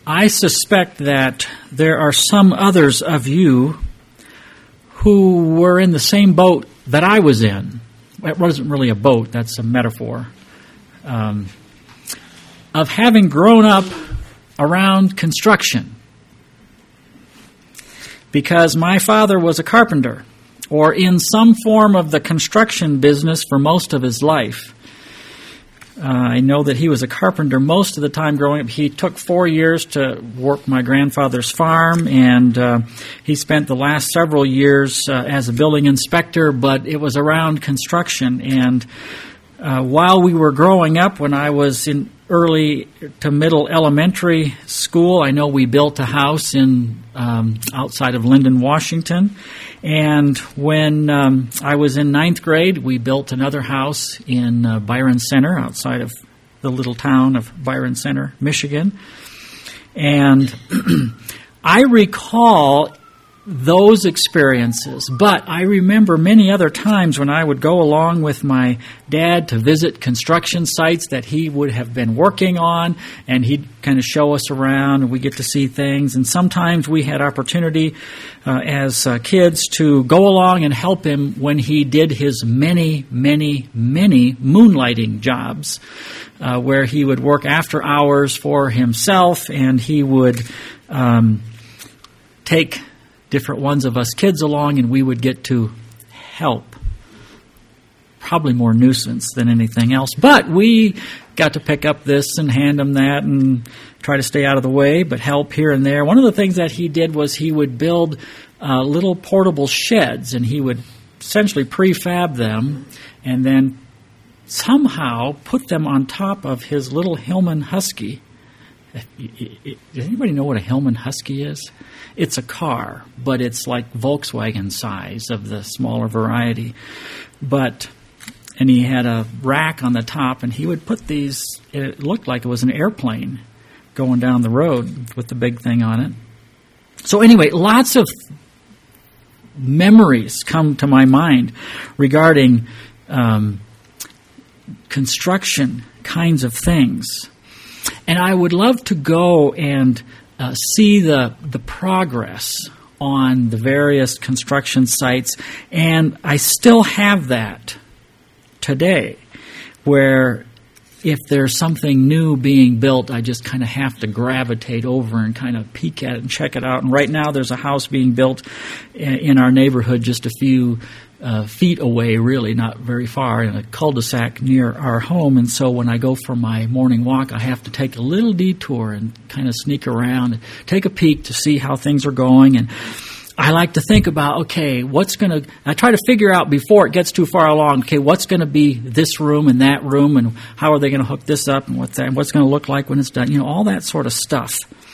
I suspect that there are some others of you who were in the same boat that I was in. It wasn't really a boat, that's a metaphor. Of having grown up around construction. Because my father was a carpenter, or in some form of the construction business for most of his life. I know that he was a carpenter most of the time growing up. He took 4 years to work my grandfather's farm, and he spent the last several years as a building inspector, but it was around construction. And while we were growing up, when I was in early to middle elementary school, I know we built a house in outside of Linden, Washington. And when I was in 9th grade, we built another house in Byron Center, outside of the little town of Byron Center, Michigan. And I recall those experiences, but I remember many other times when I would go along with my dad to visit construction sites that he would have been working on, and he'd kind of show us around, and we get to see things. And sometimes we had opportunity as kids to go along and help him when he did his many moonlighting jobs, where he would work after hours for himself, and he would take different ones of us kids along, and we would get to help. Probably more nuisance than anything else. But we got to pick up this and hand him that and try to stay out of the way, but help here and there. One of the things that he did was he would build little portable sheds, and he would essentially prefab them and then somehow put them on top of his little Hillman Husky. Does anybody know what a Hillman Husky is? It's a car, but it's like Volkswagen size of the smaller variety. And he had a rack on the top, and he would put these, it looked like it was an airplane going down the road with the big thing on it. So anyway, lots of memories come to my mind regarding construction kinds of things. And I would love to go and see the progress on the various construction sites, and I still have that today, where if there's something new being built, I just kind of have to gravitate over and kind of peek at it and check it out. And right now there's a house being built in our neighborhood just a few feet away, really, not very far, in a cul-de-sac near our home. And so when I go for my morning walk, I have to take a little detour and kind of sneak around and take a peek to see how things are going. And I like to think about, okay, I try to figure out before it gets too far along, okay, what's going to be this room and that room, and how are they going to hook this up, and what's going to look like when it's done, all that sort of stuff.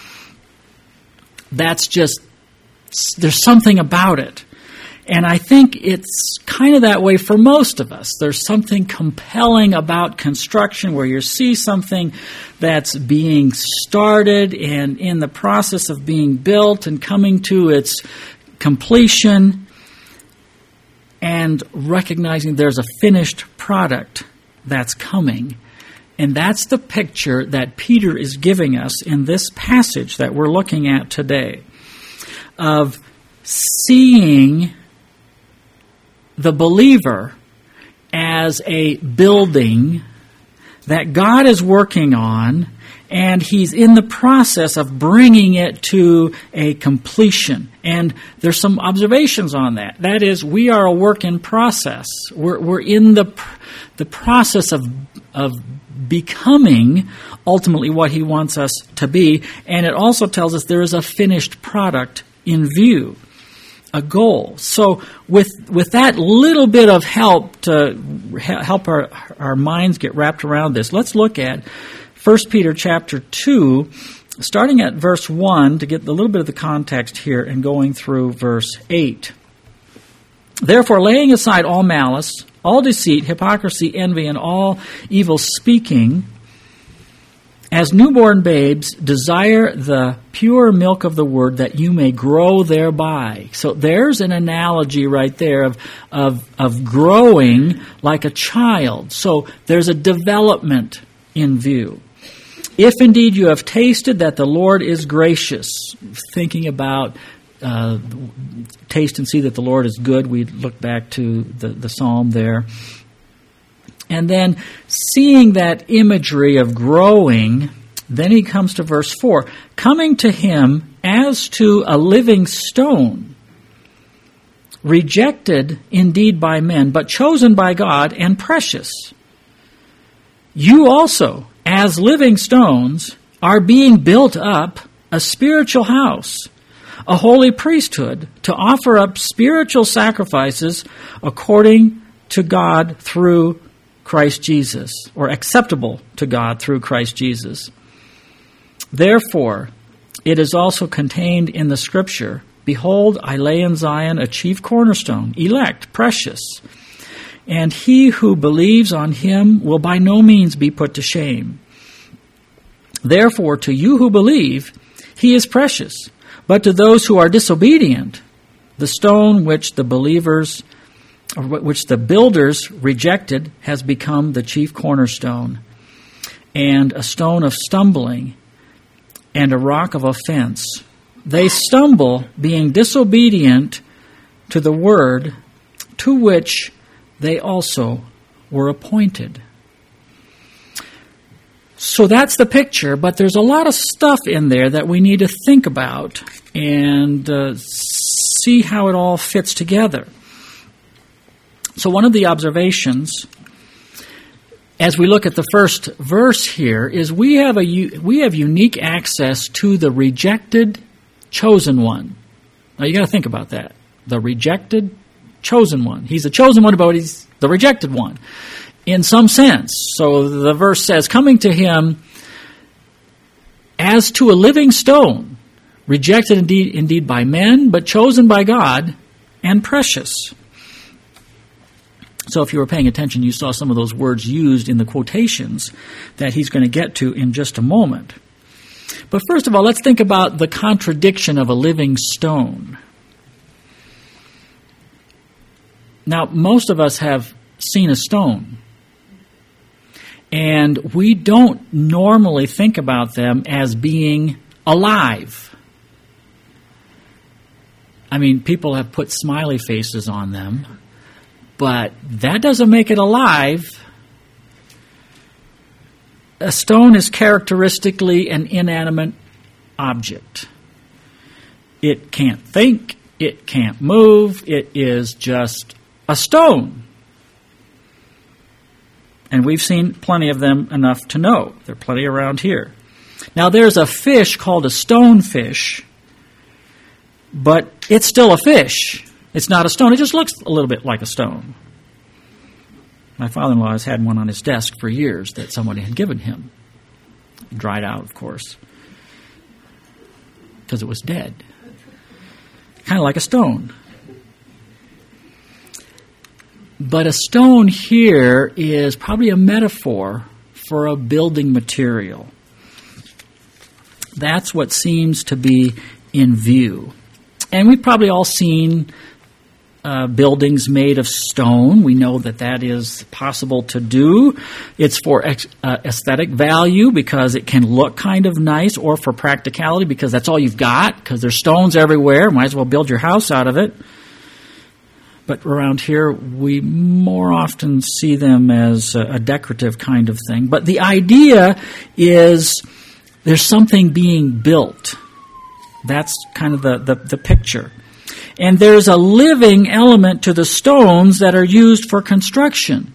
That's just, there's something about it. And I think it's kind of that way for most of us. There's something compelling about construction where you see something that's being started and in the process of being built and coming to its completion, and recognizing there's a finished product that's coming. And that's the picture that Peter is giving us in this passage that we're looking at today, of seeing the believer as a building that God is working on, and He's in the process of bringing it to a completion. And there's some observations on that. That is, we are a work in process. We're in the process of becoming ultimately what He wants us to be. And it also tells us there is a finished product in view, a goal. So with that little bit of help to help our minds get wrapped around this, let's look at 1 Peter chapter 2, starting at verse 1 to get a little bit of the context here and going through verse 8. Therefore, laying aside all malice, all deceit, hypocrisy, envy, and all evil speaking, as newborn babes, desire the pure milk of the word, that you may grow thereby. So there's an analogy right there of growing like a child. So there's a development in view. If indeed you have tasted that the Lord is gracious, thinking about taste and see that the Lord is good, we look back to the psalm there. And then seeing that imagery of growing, then he comes to verse 4. Coming to him as to a living stone, rejected indeed by men, but chosen by God and precious. You also, as living stones, are being built up a spiritual house, a holy priesthood, to offer up spiritual sacrifices according to God through Christ Jesus, or acceptable to God through Christ Jesus. Therefore, it is also contained in the Scripture, behold, I lay in Zion a chief cornerstone, elect, precious, and he who believes on him will by no means be put to shame. Therefore, to you who believe, he is precious. But to those who are disobedient, the stone which the builders rejected has become the chief cornerstone, and a stone of stumbling, and a rock of offense. They stumble, being disobedient to the word to which they also were appointed. So that's the picture, but there's a lot of stuff in there that we need to think about and see how it all fits together. So one of the observations, as we look at the first verse here, is we have unique access to the rejected, chosen one. Now you got to think about that. The rejected, chosen one. He's the chosen one, but he's the rejected one, in some sense. So the verse says, coming to him as to a living stone, rejected indeed by men, but chosen by God and precious. So if you were paying attention, you saw some of those words used in the quotations that he's going to get to in just a moment. But first of all, let's think about the contradiction of a living stone. Now, most of us have seen a stone, and we don't normally think about them as being alive. I mean, people have put smiley faces on them, but that doesn't make it alive. A stone is characteristically an inanimate object. It can't think, it can't move, it is just a stone. And we've seen plenty of them enough to know. There are plenty around here. Now there's a fish called a stonefish, but it's still a fish. It's not a stone. It just looks a little bit like a stone. My father-in-law has had one on his desk for years that somebody had given him. Dried out, of course, because it was dead. Kind of like a stone. But a stone here is probably a metaphor for a building material. That's what seems to be in view. And we've probably all seen buildings made of stone. We know that is possible to do. It's for aesthetic value because it can look kind of nice, or for practicality because that's all you've got, because there's stones everywhere. Might as well build your house out of it. But around here, we more often see them as a decorative kind of thing. But the idea is there's something being built. That's kind of the picture. And there's a living element to the stones that are used for construction.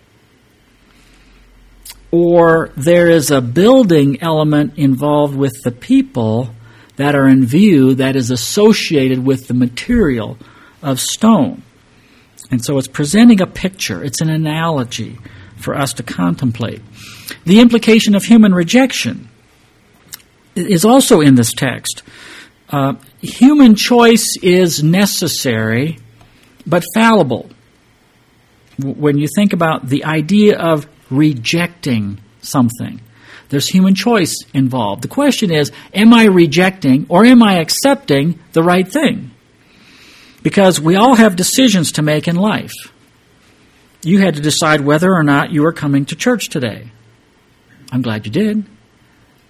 Or there is a building element involved with the people that are in view that is associated with the material of stone. And so it's presenting a picture. It's an analogy for us to contemplate. The implication of human rejection is also in this text. Human choice is necessary, but fallible. When you think about the idea of rejecting something, there's human choice involved. The question is, am I rejecting or am I accepting the right thing? Because we all have decisions to make in life. You had to decide whether or not you were coming to church today. I'm glad you did.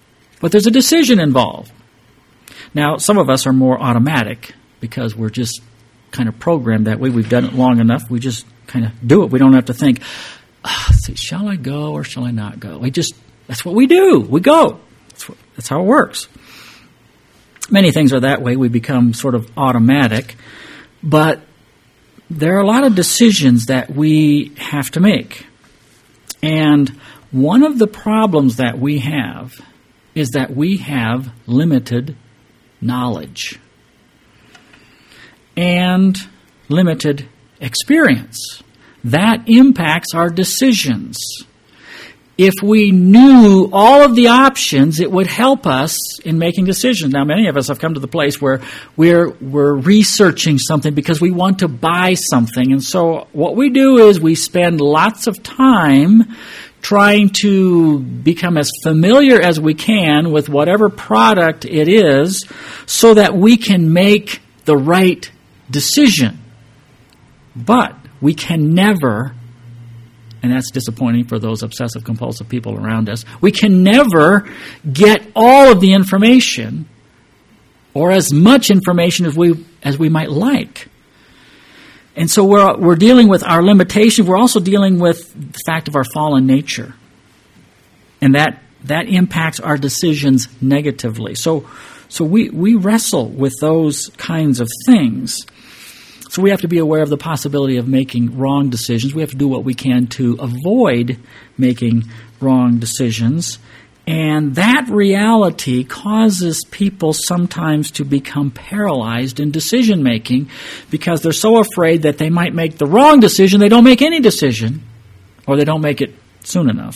But there's a decision involved. Now, some of us are more automatic because we're just kind of programmed that way. We've done it long enough. We just kind of do it. We don't have to think, shall I go or shall I not go? That's what we do. We go. That's how it works. Many things are that way. We become sort of automatic. But there are a lot of decisions that we have to make. And one of the problems that we have is that we have limited knowledge and limited experience. That impacts our decisions. If we knew all of the options, it would help us in making decisions. Now, many of us have come to the place where we're researching something because we want to buy something. And so what we do is we spend lots of time trying to become as familiar as we can with whatever product it is so that we can make the right decision. But we can never, and that's disappointing for those obsessive-compulsive people around us, we can never get all of the information or as much information as we might like. And so we're dealing with our limitations. We're also dealing with the fact of our fallen nature. And that impacts our decisions negatively. So we wrestle with those kinds of things. So we have to be aware of the possibility of making wrong decisions. We have to do what we can to avoid making wrong decisions. And that reality causes people sometimes to become paralyzed in decision-making because they're so afraid that they might make the wrong decision, they don't make any decision, or they don't make it soon enough.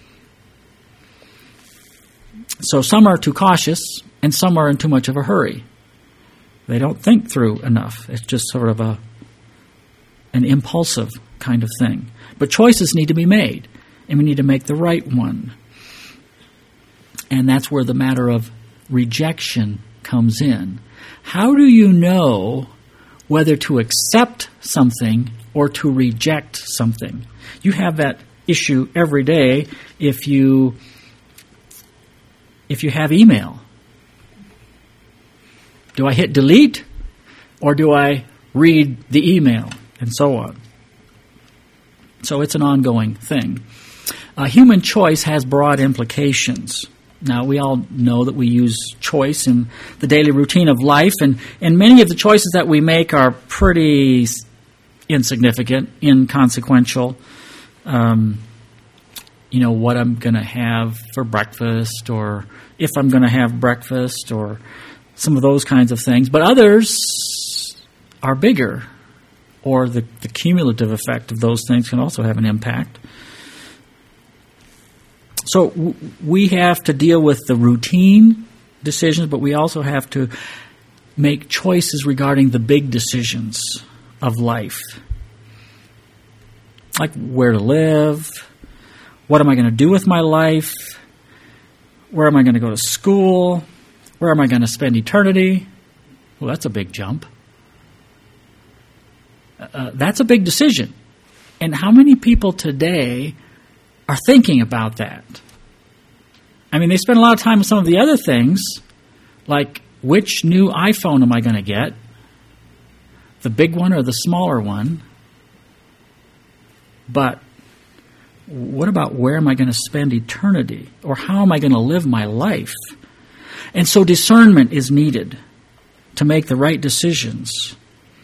So some are too cautious, and some are in too much of a hurry. They don't think through enough. It's just sort of an impulsive kind of thing. But choices need to be made, and we need to make the right one. And that's where the matter of rejection comes in. How do you know whether to accept something or to reject something? You have that issue every day if you have email. Do I hit delete or do I read the email? And so on. So it's an ongoing thing. Human choice has broad implications. Now, we all know that we use choice in the daily routine of life, and many of the choices that we make are pretty insignificant, inconsequential. What I'm going to have for breakfast, or if I'm going to have breakfast, or some of those kinds of things. But others are bigger, or the cumulative effect of those things can also have an impact. So we have to deal with the routine decisions, but we also have to make choices regarding the big decisions of life. Like where to live, what am I going to do with my life, where am I going to go to school, where am I going to spend eternity? Well, that's a big jump. That's a big decision. And how many people today are thinking about that? I mean, they spend a lot of time on some of the other things, like which new iPhone am I going to get? The big one or the smaller one? But what about where am I going to spend eternity? Or how am I going to live my life? And so discernment is needed to make the right decisions.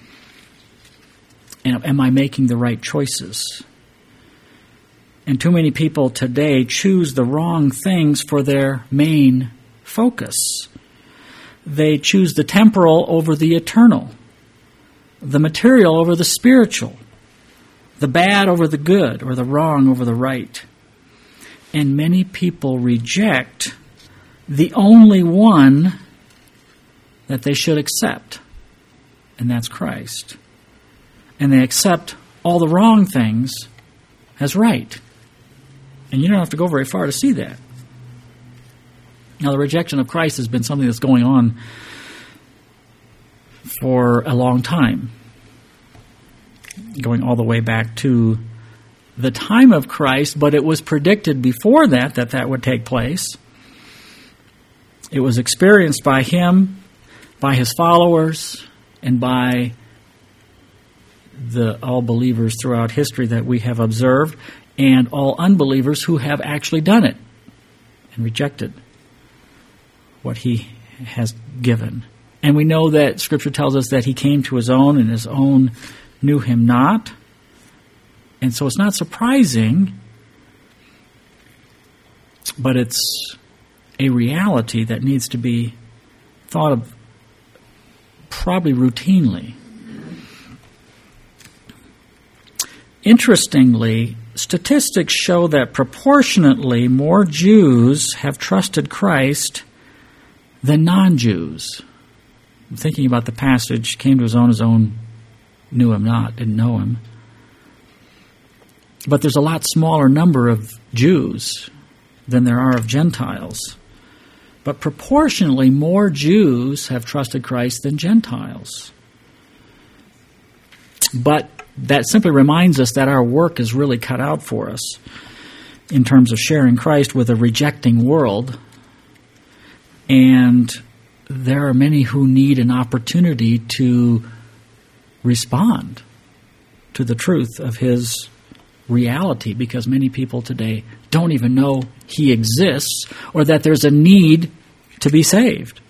And am I making the right choices? And too many people today choose the wrong things for their main focus. They choose the temporal over the eternal, the material over the spiritual, the bad over the good, or the wrong over the right. And many people reject the only one that they should accept, and that's Christ. And they accept all the wrong things as right. And you don't have to go very far to see that. Now, the rejection of Christ has been something that's going on for a long time, going all the way back to the time of Christ, but it was predicted before that would take place. It was experienced by him, by his followers, and by all believers throughout history that we have observed, and all unbelievers who have actually done it and rejected what he has given. And we know that Scripture tells us that he came to his own, and his own knew him not. And so it's not surprising, but it's a reality that needs to be thought of probably routinely. Interestingly, statistics show that proportionately more Jews have trusted Christ than non-Jews. I'm thinking about the passage, came to his own knew him not, didn't know him. But there's a lot smaller number of Jews than there are of Gentiles. But proportionally more Jews have trusted Christ than Gentiles. But that simply reminds us that our work is really cut out for us in terms of sharing Christ with a rejecting world. And there are many who need an opportunity to respond to the truth of his reality, because many people today don't even know he exists or that there's a need to be saved.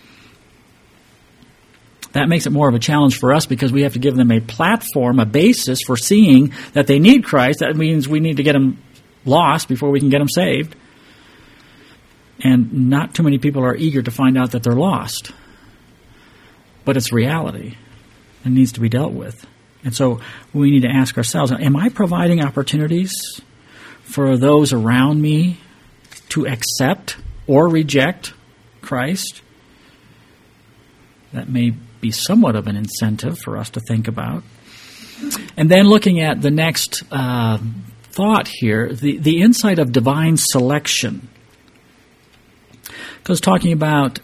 That makes it more of a challenge for us because we have to give them a platform, a basis for seeing that they need Christ. That means we need to get them lost before we can get them saved. And not too many people are eager to find out that they're lost. But it's reality. It needs to be dealt with. And so we need to ask ourselves, am I providing opportunities for those around me to accept or reject Christ? That may be somewhat of an incentive for us to think about. And then looking at the next thought here, the insight of divine selection. Because talking about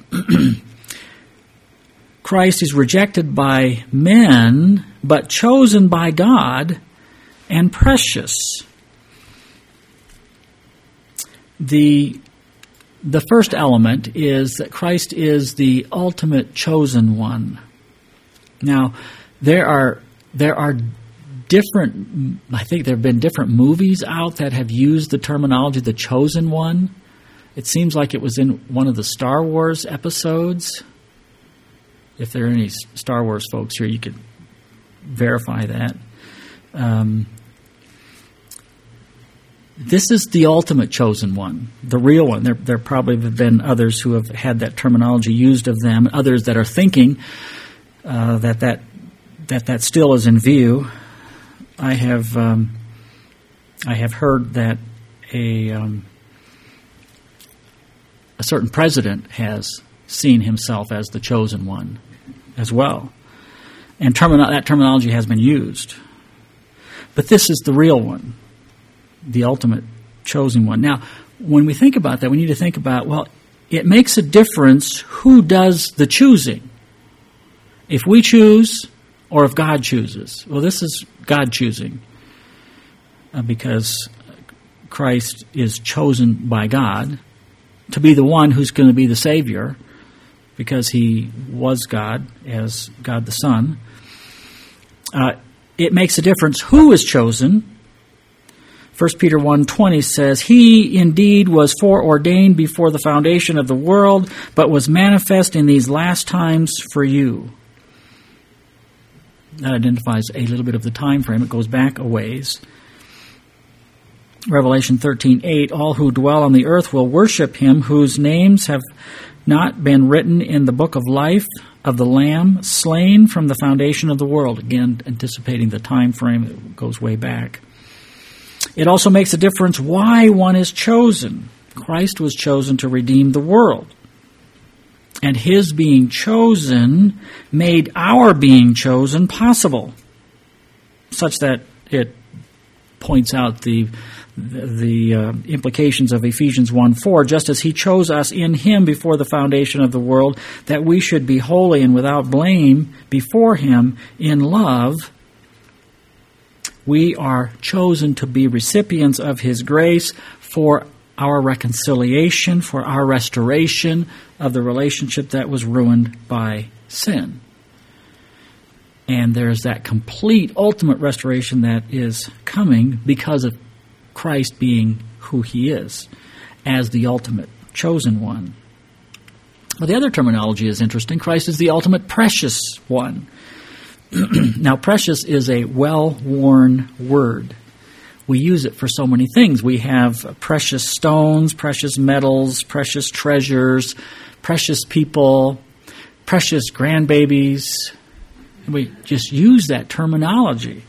Christ is rejected by men, but chosen by God and precious. The first element is that Christ is the ultimate chosen one. Now, there are different, I think there have been different movies out that have used the terminology, the chosen one. It seems like it was in one of the Star Wars episodes. If there are any Star Wars folks here, you could verify that. This is the ultimate chosen one, the real one. There probably have been others who have had that terminology used of them, others that are thinking that still is in view. I have heard that a certain president has seen himself as the chosen one as well. And that terminology has been used. But this is the real one, the ultimate chosen one. Now, when we think about that, we need to think about, well, it makes a difference who does the choosing. If we choose or if God chooses. Well, this is God choosing because Christ is chosen by God to be the one who's going to be the Savior, because he was God as God the Son. It makes a difference who is chosen. 1 Peter 1:20 says, "He indeed was foreordained before the foundation of the world, but was manifest in these last times for you." That identifies a little bit of the time frame. It goes back a ways. Revelation 13:8, "All who dwell on the earth will worship him whose names have not been written in the book of life of the Lamb, slain from the foundation of the world." Again, anticipating the time frame that goes way back. It also makes a difference why one is chosen. Christ was chosen to redeem the world. And his being chosen made our being chosen possible, such that it points out the implications of Ephesians 1:4, just as he chose us in him before the foundation of the world, that we should be holy and without blame before him in love. We are chosen to be recipients of his grace for our reconciliation, for our restoration, of the relationship that was ruined by sin. And there's that complete, ultimate restoration that is coming because of Christ being who he is, as the ultimate chosen one. Well, the other terminology is interesting. Christ is the ultimate precious one. Now, precious is a well-worn word. We use it for so many things. We have precious stones, precious metals, precious treasures, precious people, precious grandbabies. We just use that terminology.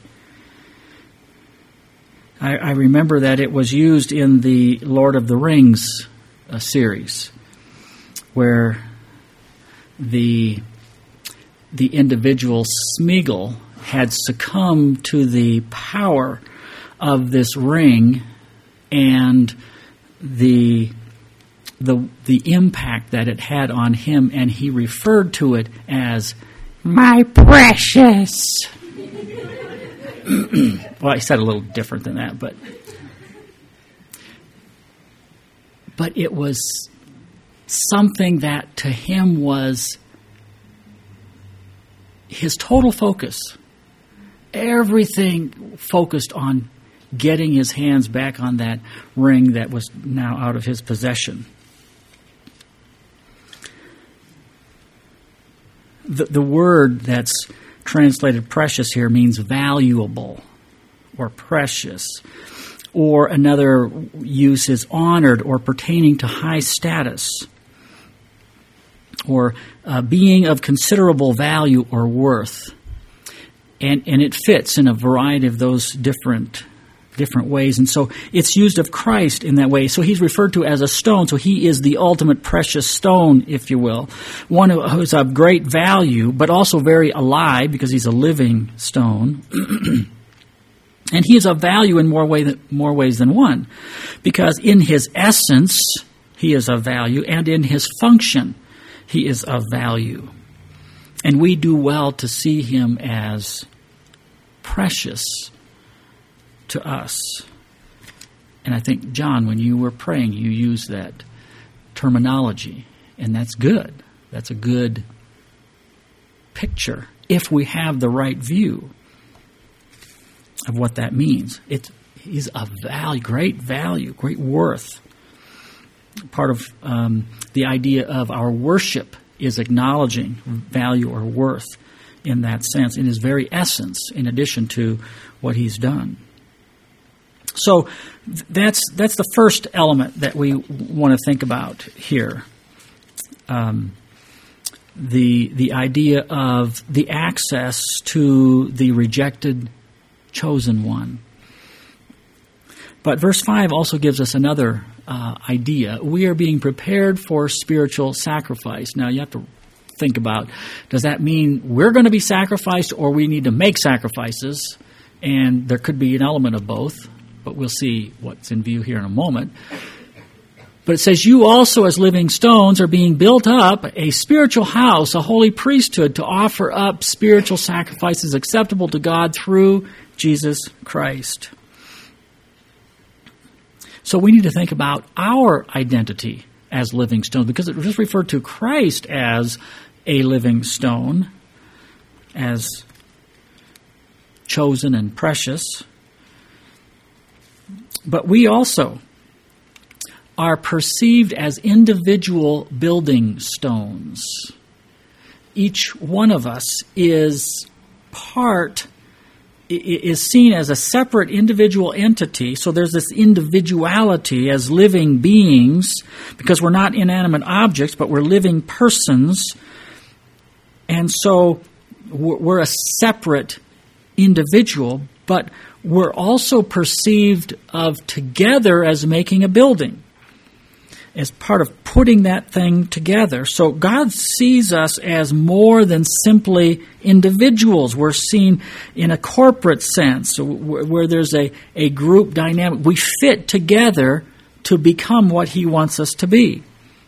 I remember that it was used in the Lord of the Rings series, where the individual Smeagol had succumbed to the power of this ring and the impact that it had on him, and he referred to it as my precious. Well, he said a little different than that, but it was something that to him was his total focus. Everything focused on getting his hands back on that ring that was now out of his possession. The word that's translated precious here means valuable or precious. Or another use is honored or pertaining to high status, or being of considerable value or worth. And it fits in a variety of those different ways. And so it's used of Christ in that way. So he's referred to as a stone. So he is the ultimate precious stone, if you will. One who is of great value, but also very alive because he's a living stone. And he is of value in more ways than one. Because in his essence, he is of value. And in his function, he is of value. And we do well to see him as precious to us. And I think, John, when you were praying, you used that terminology. And that's good. That's a good picture if we have the right view of what that means. He's of value, great worth. Part of the idea of our worship is acknowledging value or worth in that sense, in his very essence, in addition to what he's done. So that's the first element that we want to think about here. The idea of the access to the rejected chosen one. But verse 5 also gives us another idea. We are being prepared for spiritual sacrifice. Now you have to think about, does that mean we're going to be sacrificed or we need to make sacrifices? And there could be an element of both, but we'll see what's in view here in a moment. But it says, you also as living stones are being built up a spiritual house, a holy priesthood, to offer up spiritual sacrifices acceptable to God through Jesus Christ. So we need to think about our identity as living stones, because it just referred to Christ as a living stone, as chosen and precious. But we also are perceived as individual building stones. Each one of us is seen as a separate individual entity. So there's this individuality as living beings, because we're not inanimate objects, but we're living persons. And so we're a separate individual, but we're also perceived of together as making a building, as part of putting that thing together. So God sees us as more than simply individuals. We're seen in a corporate sense, where there's a group dynamic. We fit together to become what He wants us to be.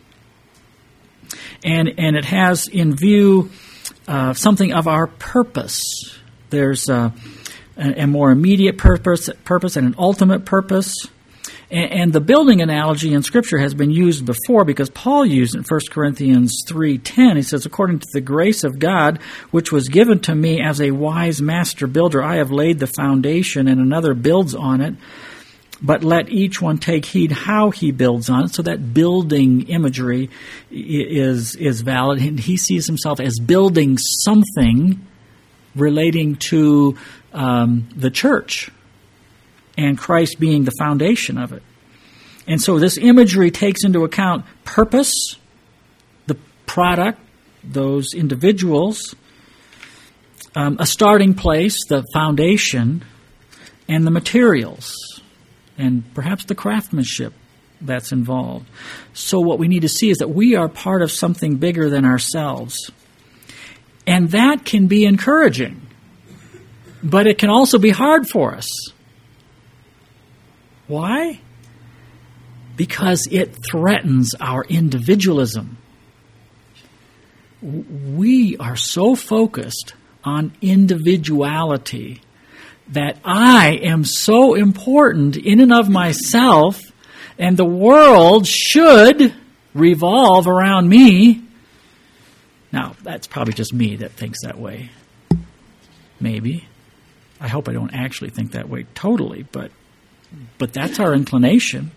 And it has in view something of our purpose. There's a more immediate purpose and an ultimate purpose. And the building analogy in Scripture has been used before because Paul used it in 1 Corinthians 3:10. He says, according to the grace of God, which was given to me as a wise master builder, I have laid the foundation and another builds on it. But let each one take heed how he builds on it. So that building imagery is valid. And he sees himself as building something relating to the church, and Christ being the foundation of it. And so this imagery takes into account purpose, the product, those individuals, a starting place, the foundation, and the materials, and perhaps the craftsmanship that's involved. So what we need to see is that we are part of something bigger than ourselves. And that can be encouraging, but it can also be hard for us. Why? Because it threatens our individualism. We are so focused on individuality that I am so important in and of myself, and the world should revolve around me. Now, that's probably just me that thinks that way. Maybe. I hope I don't actually think that way totally, but that's our inclination.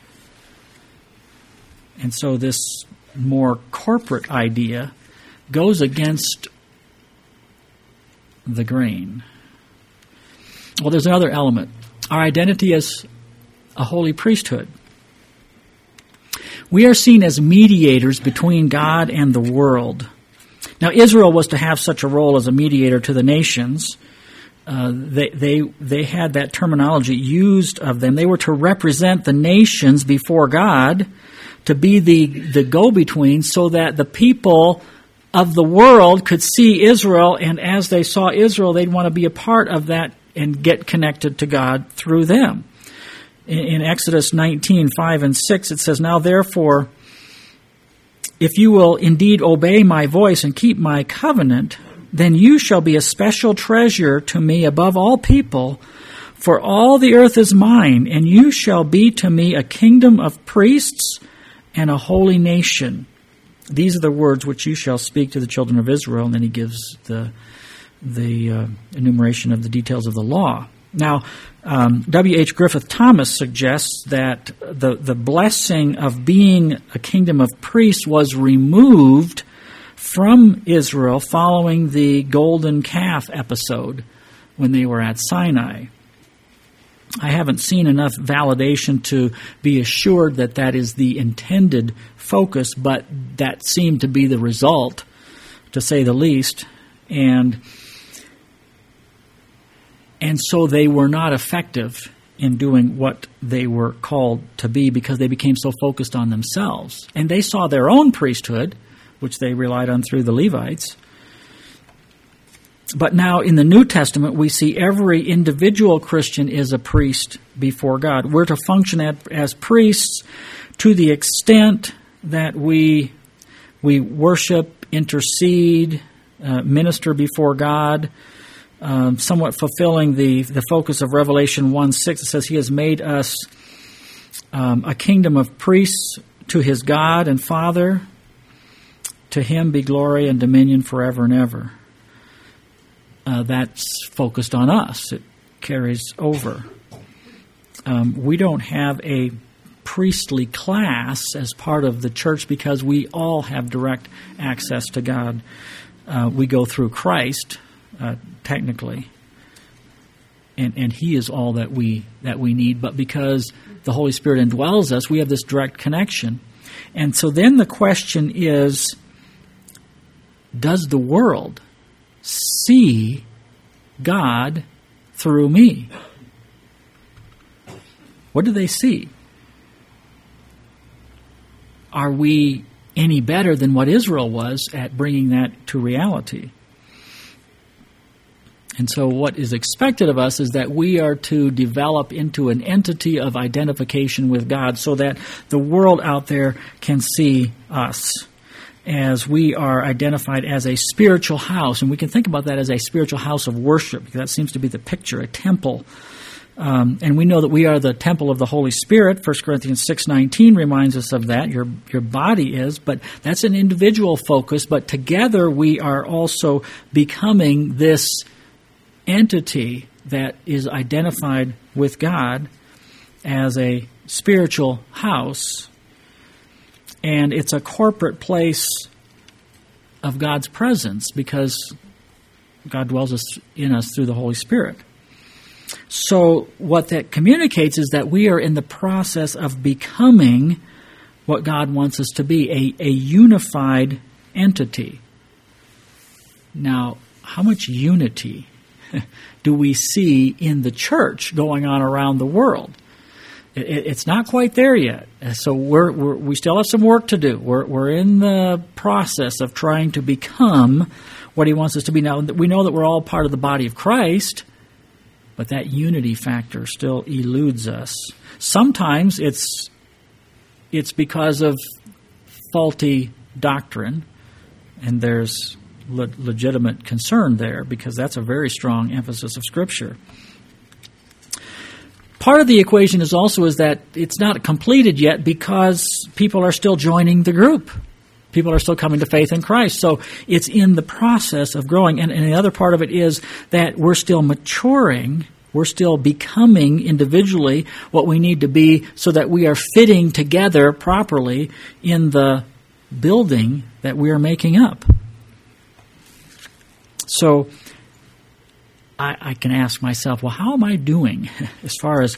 And so this more corporate idea goes against the grain. Well, there's another element. Our identity as a holy priesthood. We are seen as mediators between God and the world. Now, Israel was to have such a role as a mediator to the nations. They had that terminology used of them. They were to represent the nations before God, to be the go-between, so that the people of the world could see Israel, and as they saw Israel, they'd want to be a part of that and get connected to God through them. In Exodus 19:5 and 6, it says, "Now therefore, if you will indeed obey my voice and keep my covenant, then you shall be a special treasure to me above all people, for all the earth is mine, and you shall be to me a kingdom of priests and a holy nation. These are the words which you shall speak to the children of Israel." And then he gives the enumeration of the details of the law. Now, W.H. Griffith Thomas suggests that the blessing of being a kingdom of priests was removed from Israel following the golden calf episode when they were at Sinai. I haven't seen enough validation to be assured that that is the intended focus, but that seemed to be the result, to say the least. And so they were not effective in doing what they were called to be because they became so focused on themselves. And they saw their own priesthood, which they relied on through the Levites. But now in the New Testament, we see every individual Christian is a priest before God. We're to function as priests to the extent that we worship, intercede, minister before God, somewhat fulfilling the focus of Revelation 1:6. It says he has made us a kingdom of priests to his God and Father. To him be glory and dominion forever and ever. That's focused on us. It carries over. We don't have a priestly class as part of the church because we all have direct access to God. We go through Christ, technically, and He is all that we need. But because the Holy Spirit indwells us, we have this direct connection. And so then the question is, does the world see God through me? What do they see? Are we any better than what Israel was at bringing that to reality? And so what is expected of us is that we are to develop into an entity of identification with God so that the world out there can see us as we are identified as a spiritual house. And we can think about that as a spiritual house of worship, because that seems to be the picture, a temple And we know that we are the temple of the Holy Spirit. 1 Corinthians 6:19 reminds us of that. Your body is, but that's an individual focus. But together we are also becoming this entity that is identified with God as a spiritual house. And it's a corporate place of God's presence because God dwells in us through the Holy Spirit. So what that communicates is that we are in the process of becoming what God wants us to be, a unified entity. Now, how much unity do we see in the church going on around the world? It's not quite there yet. So we still have some work to do. We're in the process of trying to become what He wants us to be. Now, we know that we're all part of the body of Christ, but that unity factor still eludes us. Sometimes it's because of faulty doctrine, and there's legitimate concern there because that's a very strong emphasis of Scripture. Part of the equation is that it's not completed yet because people are still joining the group. People are still coming to faith in Christ. So it's in the process of growing. And the other part of it is that we're still maturing. We're still becoming individually what we need to be so that we are fitting together properly in the building that we are making up. So I can ask myself, well, how am I doing as far as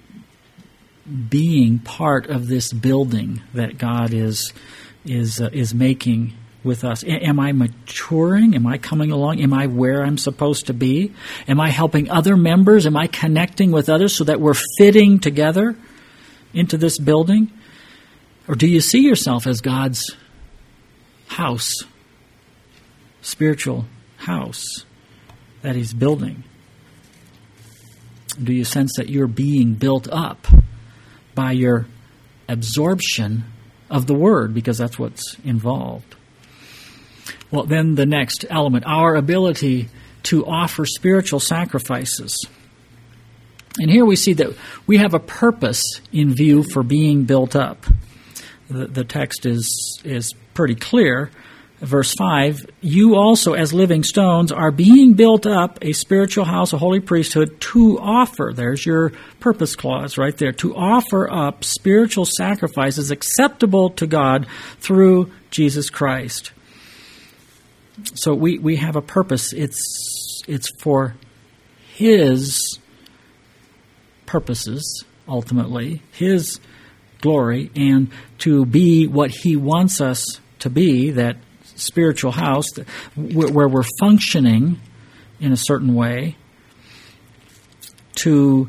being part of this building that God is making with us? Am I maturing? Am I coming along? Am I where I'm supposed to be? Am I helping other members? Am I connecting with others so that we're fitting together into this building? Or do you see yourself as God's house, spiritual house that He's building? Do you sense that you're being built up by your absorption of the Word, because that's what's involved? Well, then the next element, our ability to offer spiritual sacrifices. And here we see that we have a purpose in view for being built up. The text is pretty clear. Verse 5, you also as living stones are being built up a spiritual house, a holy priesthood, to offer, there's your purpose clause right there, to offer up spiritual sacrifices acceptable to God through Jesus Christ. So we have a purpose. It's for His purposes, ultimately, His glory, and to be what He wants us to be, that spiritual house where we're functioning in a certain way, to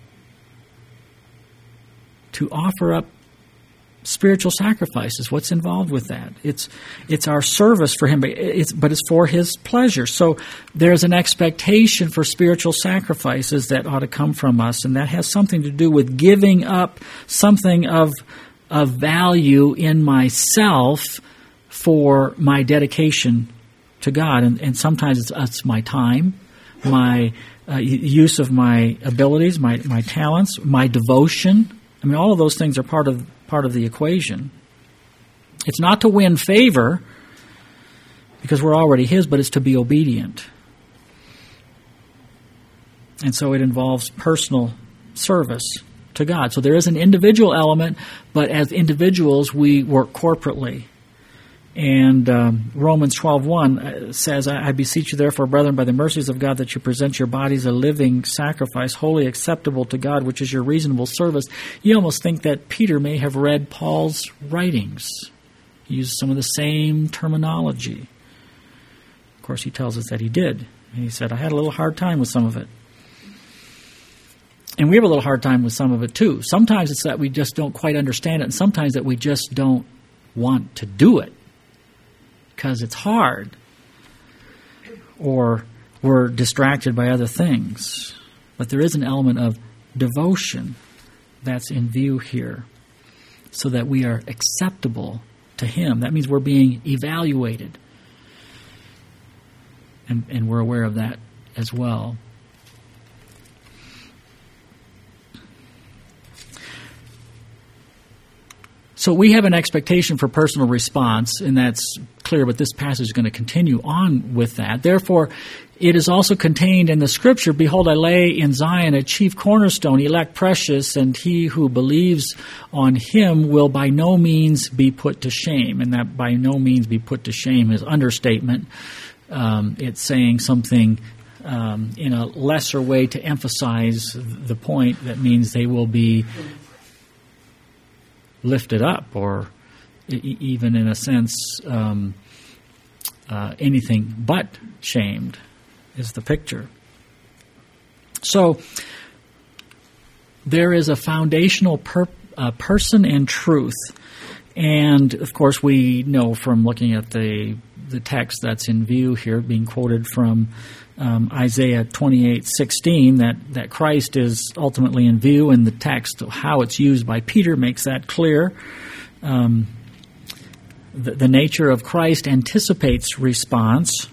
offer up spiritual sacrifices. What's involved with that? It's our service for Him, but it's for His pleasure. So there's an expectation for spiritual sacrifices that ought to come from us, and that has something to do with giving up something of value in myself for my dedication to God. And sometimes it's my time, my use of my abilities, my talents, my devotion. I mean, all of those things are part of the equation. It's not to win favor, because we're already His, but it's to be obedient. And so it involves personal service to God. So there is an individual element, but as individuals we work corporately. And Romans 12:1 says, I beseech you therefore, brethren, by the mercies of God, that you present your bodies a living sacrifice, wholly acceptable to God, which is your reasonable service. You almost think that Peter may have read Paul's writings. He used some of the same terminology. Of course, he tells us that he did. And he said, I had a little hard time with some of it. And we have a little hard time with some of it too. Sometimes it's that we just don't quite understand it, and sometimes that we just don't want to do it because it's hard, or we're distracted by other things. But there is an element of devotion that's in view here, so that we are acceptable to Him. That means we're being evaluated, and we're aware of that as well. So we have an expectation for personal response, and that's clear, but this passage is going to continue on with that. Therefore, it is also contained in the Scripture, "Behold, I lay in Zion a chief cornerstone, elect precious, and he who believes on him will by no means be put to shame." And that "by no means be put to shame" is understatement. It's saying something in a lesser way to emphasize the point. That means they will be lifted up, or even in a sense anything but shamed is the picture. So there is a foundational person and truth. And of course we know from looking at the text that's in view here, being quoted from Isaiah 28:16, that Christ is ultimately in view, and the text, how it's used by Peter, makes that clear. The nature of Christ anticipates response.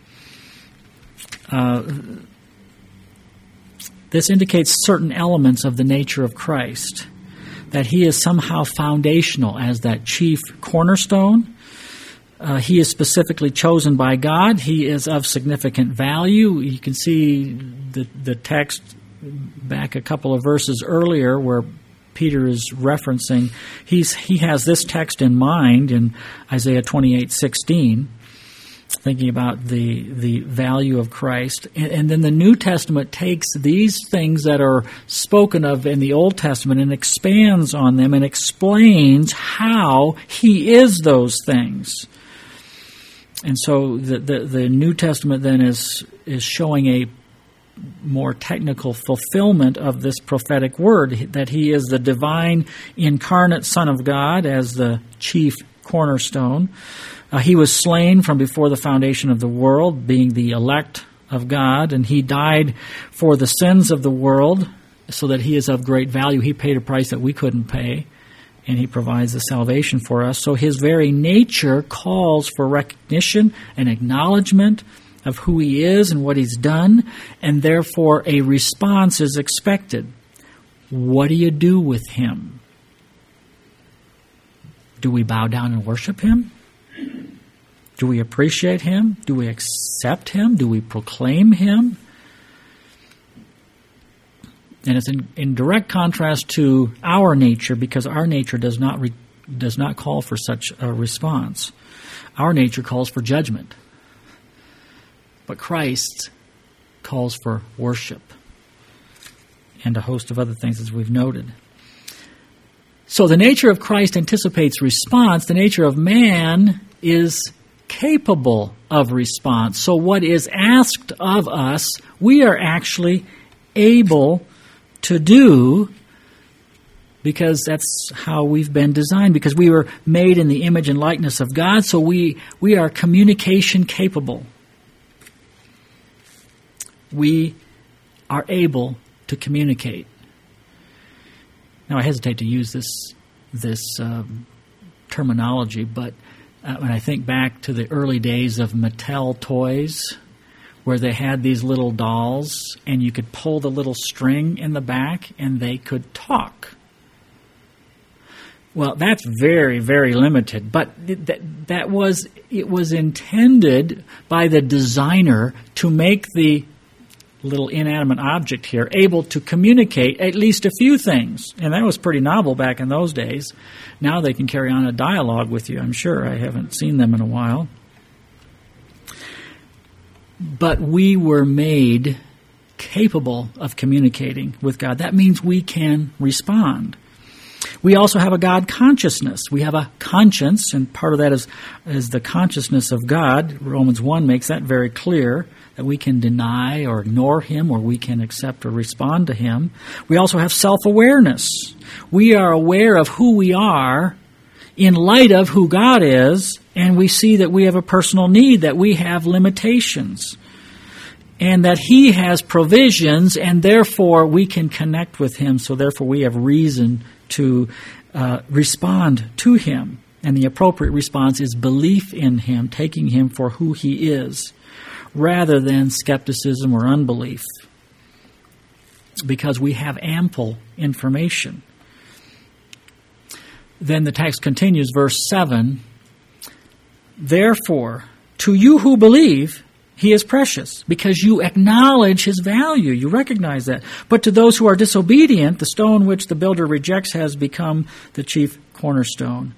This indicates certain elements of the nature of Christ, that he is somehow foundational as that chief cornerstone. He is specifically chosen by God. He is of significant value. You can see the text back a couple of verses earlier where Peter is referencing. He has this text in mind in Isaiah 28:16, thinking about the value of Christ. And then the New Testament takes these things that are spoken of in the Old Testament and expands on them and explains how he is those things. And so the New Testament then is showing a more technical fulfillment of this prophetic word, that he is the divine incarnate Son of God as the chief cornerstone. He was slain from before the foundation of the world, being the elect of God, and he died for the sins of the world so that he is of great value. He paid a price that we couldn't pay, and he provides the salvation for us. So his very nature calls for recognition and acknowledgement of who he is and what he's done, and therefore a response is expected. What do you do with him? Do we bow down and worship him? Do we appreciate him? Do we accept him? Do we proclaim him? And it's in direct contrast to our nature, because our nature does not call for such a response. Our nature calls for judgment. But Christ calls for worship and a host of other things, as we've noted. So the nature of Christ anticipates response. The nature of man is capable of response. So what is asked of us, we are actually able to do, because that's how we've been designed, because we were made in the image and likeness of God, so we are communication capable. We are able to communicate. Now, I hesitate to use this terminology, but when I think back to the early days of Mattel toys, where they had these little dolls, and you could pull the little string in the back, and they could talk. Well, that's very, very limited, but it was intended by the designer to make the little inanimate object here able to communicate at least a few things. And that was pretty novel back in those days. Now they can carry on a dialogue with you, I'm sure. I haven't seen them in a while. But we were made capable of communicating with God. That means we can respond. We also have a God consciousness. We have a conscience, and part of that is the consciousness of God. Romans 1 makes that very clear, that we can deny or ignore him, or we can accept or respond to him. We also have self-awareness. We are aware of who we are in light of who God is, and we see that we have a personal need, that we have limitations, and that he has provisions, and therefore we can connect with him, so therefore we have reason to respond to him. And the appropriate response is belief in him, taking him for who he is, rather than skepticism or unbelief, because we have ample information. then the text continues, verse 7, therefore, to you who believe, he is precious, because you acknowledge his value. You recognize that. But to those who are disobedient, the stone which the builder rejects has become the chief cornerstone.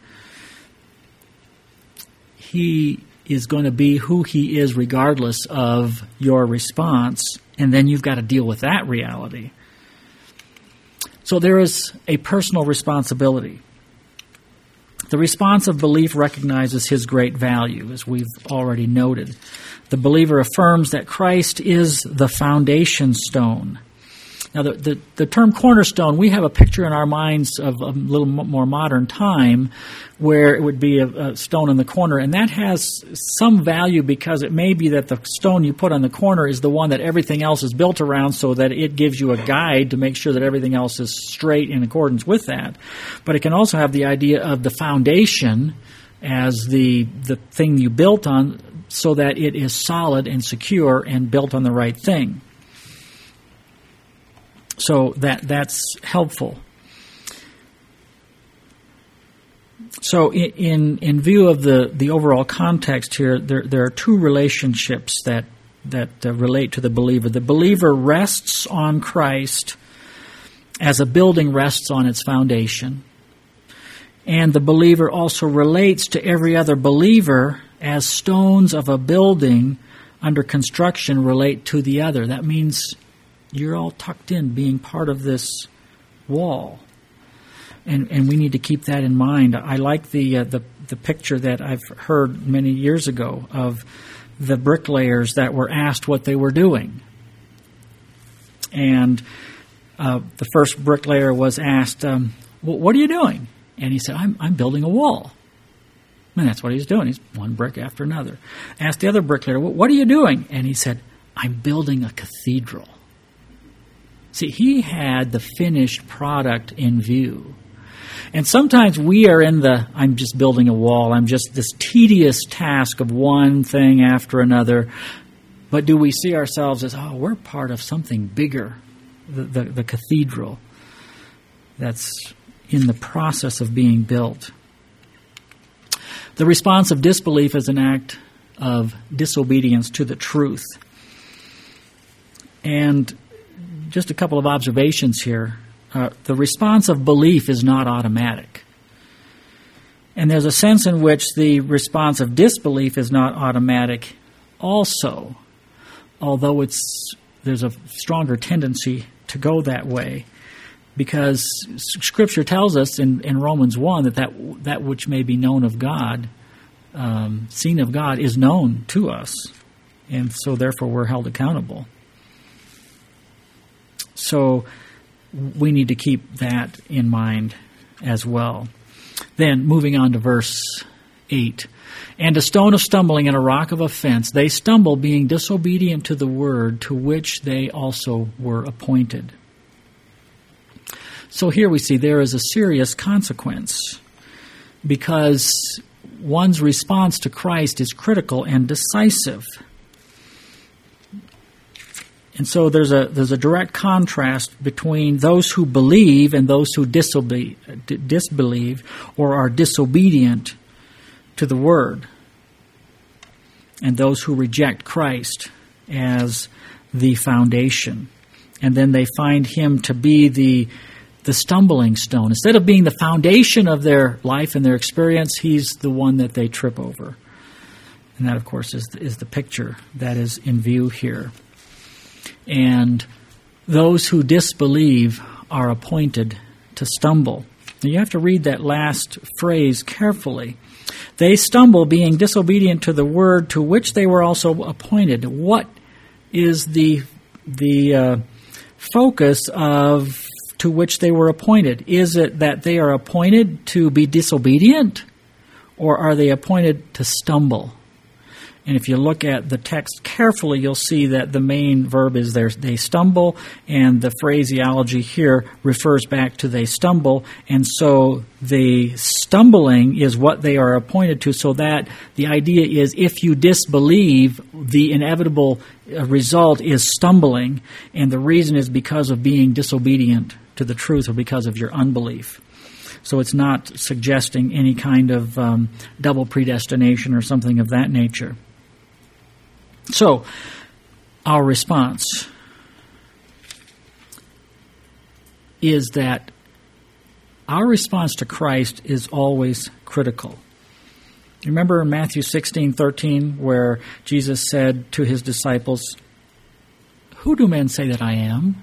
He is going to be who he is regardless of your response, and then you've got to deal with that reality. So there is a personal responsibility. The response of belief recognizes his great value, as we've already noted. The believer affirms that Christ is the foundation stone. Now, the term cornerstone, we have a picture in our minds of a little more modern time where it would be a stone in the corner, and that has some value because it may be that the stone you put on the corner is the one that everything else is built around, so that it gives you a guide to make sure that everything else is straight in accordance with that. But it can also have the idea of the foundation as the thing you built on, so that it is solid and secure and built on the right thing. So that's helpful. So in view of the overall context here, there are two relationships that relate to the believer. The believer rests on Christ as a building rests on its foundation. And the believer also relates to every other believer as stones of a building under construction relate to the other. That means you're all tucked in, being part of this wall. And we need to keep that in mind. I like the picture that I've heard many years ago of the bricklayers that were asked what they were doing. And the first bricklayer was asked, what are you doing? And he said, I'm building a wall. And that's what he's doing. He's one brick after another. Asked the other bricklayer, what are you doing? And he said, I'm building a cathedral. See, he had the finished product in view. And sometimes we are in I'm just building a wall. I'm just this tedious task of one thing after another. But do we see ourselves as, we're part of something bigger, the cathedral that's in the process of being built. The response of disbelief is an act of disobedience to the truth. And just a couple of observations here. The response of belief is not automatic. And there's a sense in which the response of disbelief is not automatic also, although there's a stronger tendency to go that way, because Scripture tells us in Romans 1 that which may be known of God, seen of God, is known to us, and so therefore we're held accountable. So we need to keep that in mind as well. Then, moving on to verse 8. And a stone of stumbling and a rock of offense, they stumble, being disobedient to the word to which they also were appointed. So here we see there is a serious consequence, because one's response to Christ is critical and decisive. And so there's a direct contrast between those who believe and those who disbelieve or are disobedient to the word, and those who reject Christ as the foundation. And then they find him to be the stumbling stone. Instead of being the foundation of their life and their experience, he's the one that they trip over. And that, of course, is the picture that is in view here. And those who disbelieve are appointed to stumble. Now you have to read that last phrase carefully. They stumble, being disobedient to the word to which they were also appointed. What is the focus of to which they were appointed? Is it that they are appointed to be disobedient, or are they appointed to stumble? And if you look at the text carefully, you'll see that the main verb is there. They stumble, and the phraseology here refers back to they stumble. And so the stumbling is what they are appointed to, so that the idea is if you disbelieve, the inevitable result is stumbling. And the reason is because of being disobedient to the truth or because of your unbelief. So it's not suggesting any kind of double predestination or something of that nature. So, our response is that our response to Christ is always critical. Remember in Matthew 16:13 where Jesus said to his disciples, "Who do men say that I am?"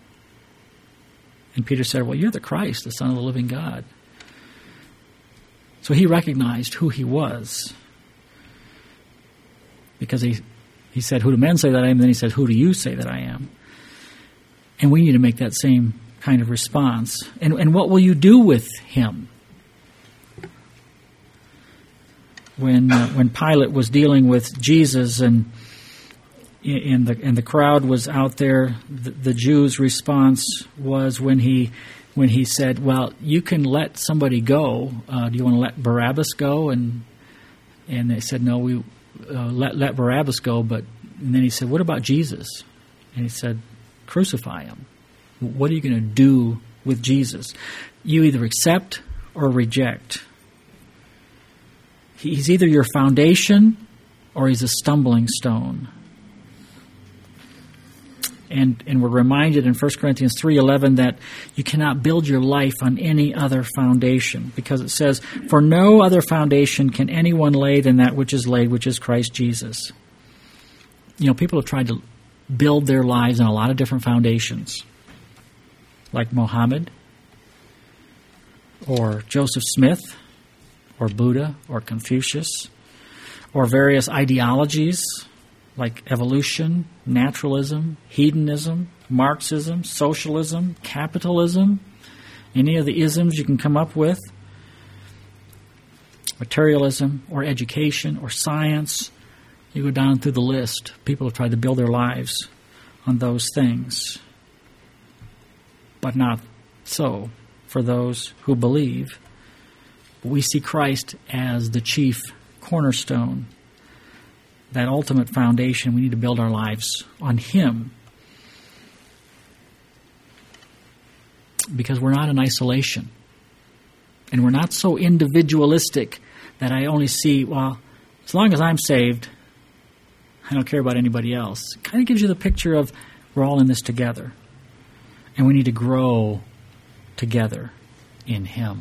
And Peter said, "Well, you're the Christ, the Son of the living God." So he recognized who he was. Because he said, "Who do men say that I am?" And then he said, "Who do you say that I am?" And we need to make that same kind of response. And what will you do with him? When Pilate was dealing with Jesus and the crowd was out there, the Jews' response was when he said, "Well, you can let somebody go. Do you want to let Barabbas go?" And they said, "No, we let Barabbas go." And then he said, "What about Jesus?" And he said, "Crucify him." What are you going to do with Jesus? You either accept or reject. He's either your foundation or he's a stumbling stone. And we're reminded in 1 Corinthians 3:11 that you cannot build your life on any other foundation, because it says, "For no other foundation can anyone lay than that which is laid, which is Christ Jesus." You know, people have tried to build their lives on a lot of different foundations, like Mohammed, or Joseph Smith, or Buddha, or Confucius, or various ideologies like evolution, naturalism, hedonism, Marxism, socialism, capitalism, any of the isms you can come up with, materialism, or education, or science. You go down through the list. People have tried to build their lives on those things. But not so for those who believe. We see Christ as the chief cornerstone, that ultimate foundation. We need to build our lives on him, because we're not in isolation. And we're not so individualistic that I only see, well, as long as I'm saved, I don't care about anybody else. It kind of gives you the picture of we're all in this together. And we need to grow together in him.